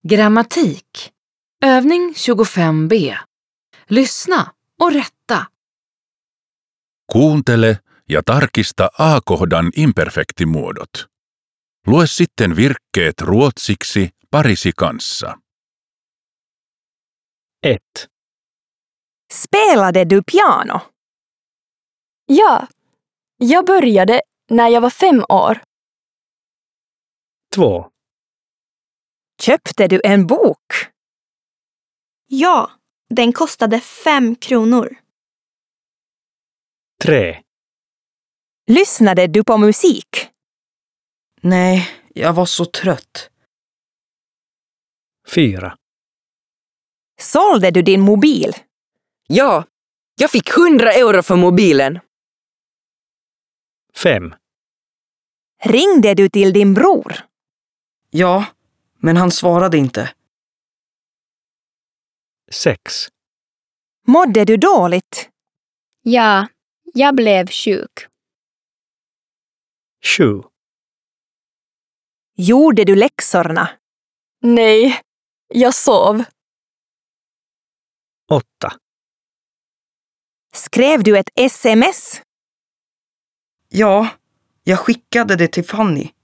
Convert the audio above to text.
Grammatik. Övning 25b. Lyssna och rätta. Kuuntele ja tarkista A-kohdan imperfektimuodot. Lue sitten virkkeet ruotsiksi parisi kanssa. 1. Spelade du piano? Ja, jag började när jag var 5 år. 2. Köpte du en bok? Ja, den kostade 5 kronor. 3. Lyssnade du på musik? Nej, jag var så trött. 4. Sålde du din mobil? Ja, jag fick 100 euro för mobilen. 5. Ringde du till din bror? Ja, men han svarade inte. 6. Mådde du dåligt? Ja, jag blev sjuk. 7. Gjorde du läxorna? Nej, jag sov. 8. Skrev du ett sms? Ja, jag skickade det till Fanny.